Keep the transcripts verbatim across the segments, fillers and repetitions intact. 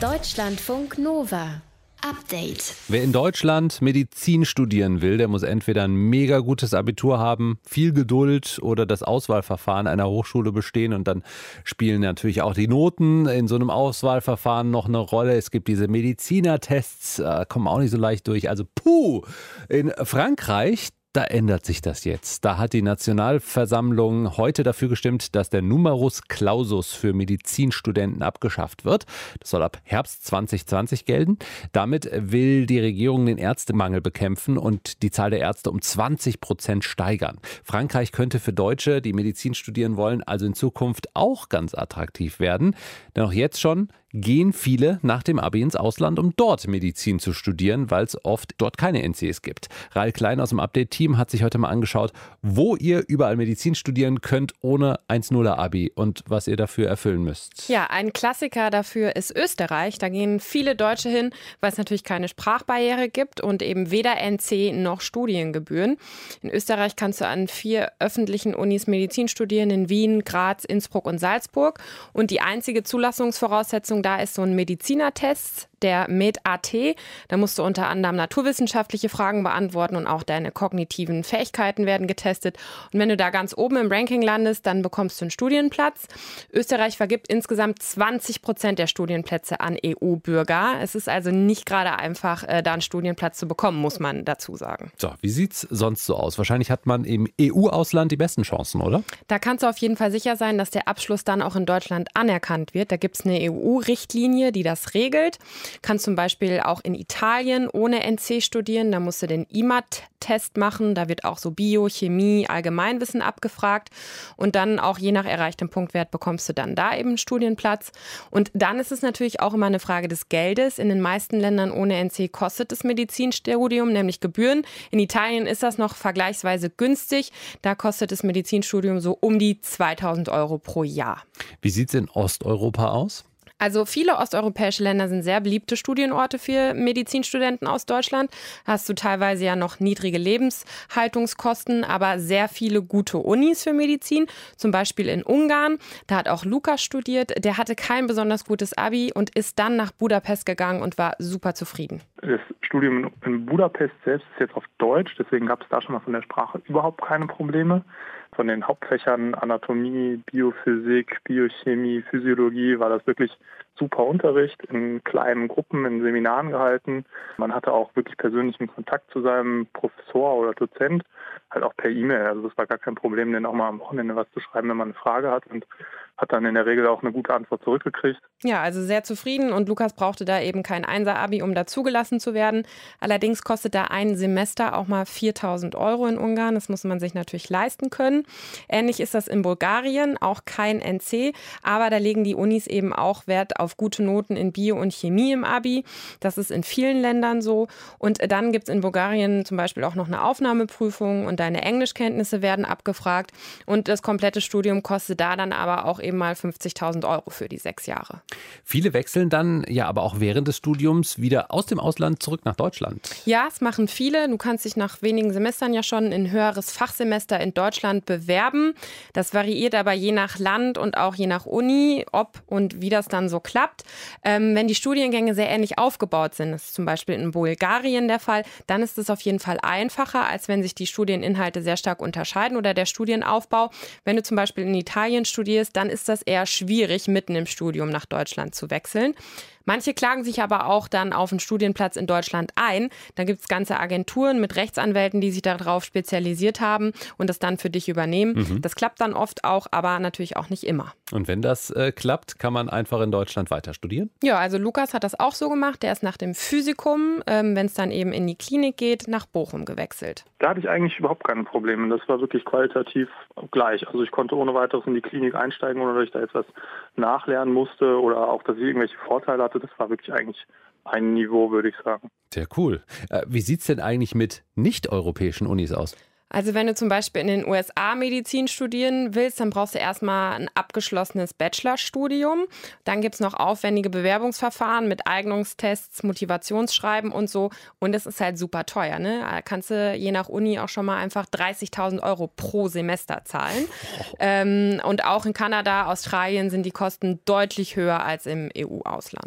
Deutschlandfunk Nova. Update. Wer in Deutschland Medizin studieren will, der muss entweder ein mega gutes Abitur haben, viel Geduld oder das Auswahlverfahren einer Hochschule bestehen. Und dann spielen natürlich auch die Noten in so einem Auswahlverfahren noch eine Rolle. Es gibt diese Medizinertests, äh, kommen auch nicht so leicht durch. Also puh, in Frankreich, da ändert sich das jetzt. Da hat die Nationalversammlung heute dafür gestimmt, dass der Numerus Clausus für Medizinstudenten abgeschafft wird. Das soll ab Herbst zwanzig zwanzig gelten. Damit will die Regierung den Ärztemangel bekämpfen und die Zahl der Ärzte um zwanzig Prozent steigern. Frankreich könnte für Deutsche, die Medizin studieren wollen, also in Zukunft auch ganz attraktiv werden. Denn auch jetzt schon gehen viele nach dem Abi ins Ausland, um dort Medizin zu studieren, weil es oft dort keine N Cs gibt. Rael Klein aus dem Update-Team hat sich heute mal angeschaut, wo ihr überall Medizin studieren könnt ohne eins null Abi und was ihr dafür erfüllen müsst. Ja, ein Klassiker dafür ist Österreich. Da gehen viele Deutsche hin, weil es natürlich keine Sprachbarriere gibt und eben weder N C noch Studiengebühren. In Österreich kannst du an vier öffentlichen Unis Medizin studieren, in Wien, Graz, Innsbruck und Salzburg. Und die einzige Zulassungsvoraussetzung da ist so ein Medizinertest, der Med-A T. Da musst du unter anderem naturwissenschaftliche Fragen beantworten und auch deine kognitiven Fähigkeiten werden getestet. Und wenn du da ganz oben im Ranking landest, dann bekommst du einen Studienplatz. Österreich vergibt insgesamt zwanzig Prozent der Studienplätze an E U-Bürger. Es ist also nicht gerade einfach, da einen Studienplatz zu bekommen, muss man dazu sagen. So, wie sieht's sonst so aus? Wahrscheinlich hat man im E U-Ausland die besten Chancen, oder? Da kannst du auf jeden Fall sicher sein, dass der Abschluss dann auch in Deutschland anerkannt wird. Da gibt es eine E U-Richtlinie, die das regelt. Kannst zum Beispiel auch in Italien ohne N C studieren. Da musst du den I M A T-Test machen. Da wird auch so Bio, Chemie, Allgemeinwissen abgefragt. Und dann auch je nach erreichtem Punktwert bekommst du dann da eben einen Studienplatz. Und dann ist es natürlich auch immer eine Frage des Geldes. In den meisten Ländern ohne N C kostet das Medizinstudium nämlich Gebühren. In Italien ist das noch vergleichsweise günstig. Da kostet das Medizinstudium so um die zweitausend Euro pro Jahr. Wie sieht es in Osteuropa aus? Also viele osteuropäische Länder sind sehr beliebte Studienorte für Medizinstudenten aus Deutschland. Da hast du teilweise ja noch niedrige Lebenshaltungskosten, aber sehr viele gute Unis für Medizin. Zum Beispiel in Ungarn. Da hat auch Lukas studiert. Der hatte kein besonders gutes Abi und ist dann nach Budapest gegangen und war super zufrieden. Das Studium in Budapest selbst ist jetzt auf Deutsch. Deswegen gab es da schon mal von der Sprache überhaupt keine Probleme. Von den Hauptfächern Anatomie, Biophysik, Biochemie, Physiologie war das wirklich super Unterricht, in kleinen Gruppen, in Seminaren gehalten. Man hatte auch wirklich persönlichen Kontakt zu seinem Professor oder Dozent, halt auch per E-Mail. Also das war gar kein Problem, denen auch mal am Wochenende was zu schreiben, wenn man eine Frage hat, und hat dann in der Regel auch eine gute Antwort zurückgekriegt. Ja, also sehr zufrieden, und Lukas brauchte da eben kein Einser-Abi, um da zugelassen zu werden. Allerdings kostet da ein Semester auch mal viertausend Euro in Ungarn. Das muss man sich natürlich leisten können. Ähnlich ist das in Bulgarien, auch kein N C, aber da legen die Unis eben auch Wert auf gute Noten in Bio und Chemie im Abi. Das ist in vielen Ländern so. Und dann gibt es in Bulgarien zum Beispiel auch noch eine Aufnahmeprüfung und deine Englischkenntnisse werden abgefragt. Und das komplette Studium kostet da dann aber auch eben mal fünfzigtausend Euro für die sechs Jahre. Viele wechseln dann ja aber auch während des Studiums wieder aus dem Ausland zurück nach Deutschland. Ja, es machen viele. Du kannst dich nach wenigen Semestern ja schon in ein höheres Fachsemester in Deutschland bewerben. Das variiert aber je nach Land und auch je nach Uni, ob und wie das dann so klappt. Ähm, wenn die Studiengänge sehr ähnlich aufgebaut sind, das ist zum Beispiel in Bulgarien der Fall, dann ist es auf jeden Fall einfacher, als wenn sich die Studieninhalte sehr stark unterscheiden oder der Studienaufbau. Wenn du zum Beispiel in Italien studierst, dann ist das eher schwierig, mitten im Studium nach Deutschland zu wechseln. Manche klagen sich aber auch dann auf einen Studienplatz in Deutschland ein. Da gibt es ganze Agenturen mit Rechtsanwälten, die sich darauf spezialisiert haben und das dann für dich übernehmen. Mhm. Das klappt dann oft auch, aber natürlich auch nicht immer. Und wenn das äh, klappt, kann man einfach in Deutschland weiter studieren? Ja, also Lukas hat das auch so gemacht. Der ist nach dem Physikum, ähm, wenn es dann eben in die Klinik geht, nach Bochum gewechselt. Da hatte ich eigentlich überhaupt keine Probleme. Das war wirklich qualitativ gleich. Also ich konnte ohne weiteres in die Klinik einsteigen, ohne dass ich da jetzt was nachlernen musste oder auch, dass ich irgendwelche Vorteile hatte. Das war wirklich eigentlich ein Niveau, würde ich sagen. Sehr cool. Äh, wie sieht es denn eigentlich mit nicht-europäischen Unis aus? Also wenn du zum Beispiel in den U S A Medizin studieren willst, dann brauchst du erstmal ein abgeschlossenes Bachelorstudium. Dann gibt es noch aufwendige Bewerbungsverfahren mit Eignungstests, Motivationsschreiben und so. Und das ist halt super teuer, ne? Da kannst du je nach Uni auch schon mal einfach dreißigtausend Euro pro Semester zahlen. Oh. Ähm, und auch in Kanada, Australien sind die Kosten deutlich höher als im E U-Ausland.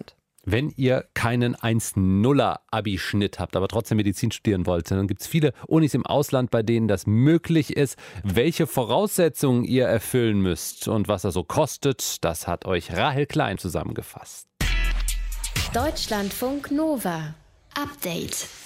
Wenn ihr keinen eins Komma nuller Abischnitt habt, aber trotzdem Medizin studieren wollt, dann gibt es viele Unis im Ausland, bei denen das möglich ist. Welche Voraussetzungen ihr erfüllen müsst und was das so kostet, das hat euch Rahel Klein zusammengefasst. Deutschlandfunk Nova. Update.